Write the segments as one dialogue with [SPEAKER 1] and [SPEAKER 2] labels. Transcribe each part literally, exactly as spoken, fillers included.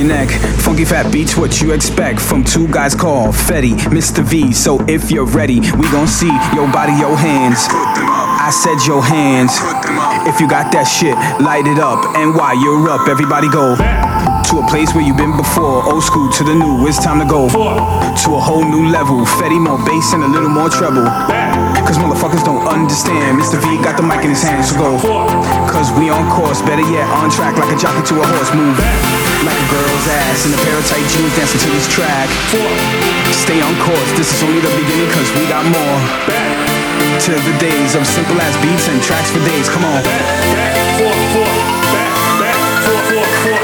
[SPEAKER 1] neck. Funky fat beats, what you expect from two guys called Fetty, Mister V. So if you're ready, we gon' see your body, your hands. I said your hands. If you got that shit, light it up. And while you're up, everybody go to a place where you've been before. Old school to the new, it's time to go to a whole new level. Fetty, more bass and a little more treble. Cause motherfuckers don't understand. Mister V got the mic in his hands, so go. Cause we on course, better yet, on track like a jockey to a horse. Move like a girl's ass in a pair of tight jeans, dancing to this track. Stay on course, this is only the beginning, cause we got more. To the days of simple ass beats and tracks for days, come on. Four, four, back, back, four, four, four.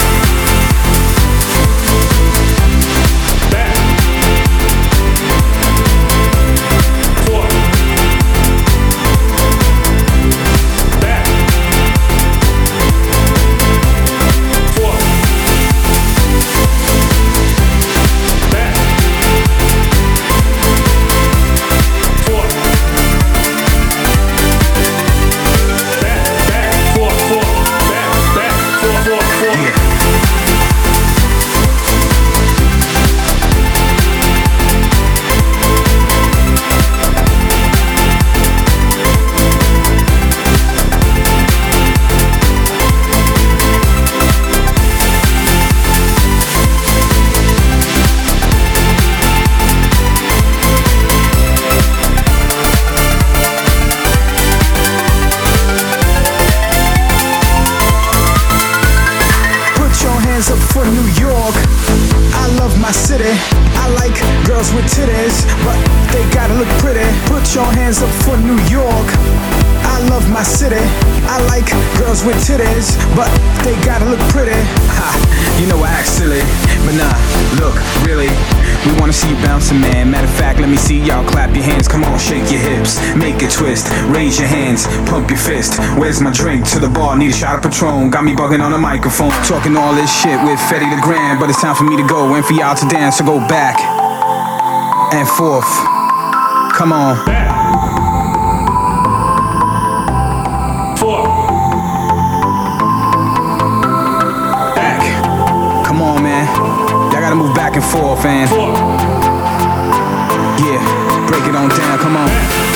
[SPEAKER 1] For New York, I love my city. I like girls with titties, but they gotta look pretty. Put your hands up for New York. I love my city. I like girls with titties, but they gotta look pretty. Ha, you know I act silly, but nah, look, really, we wanna see you bouncing, man. Matter of fact, let me see y'all clap your hands. Come on, shake your hips, make it twist. Raise your hands, pump your fist. Where's my drink? To the bar, need a shot of Patron. Got me bugging on the microphone, talking all this shit with Fetty the Grand. But it's time for me to go and for y'all to dance. So go back and forth. Come on. Four. Back. Come on, man. Y'all gotta move back and forth, man. Yeah, break it on down, come on.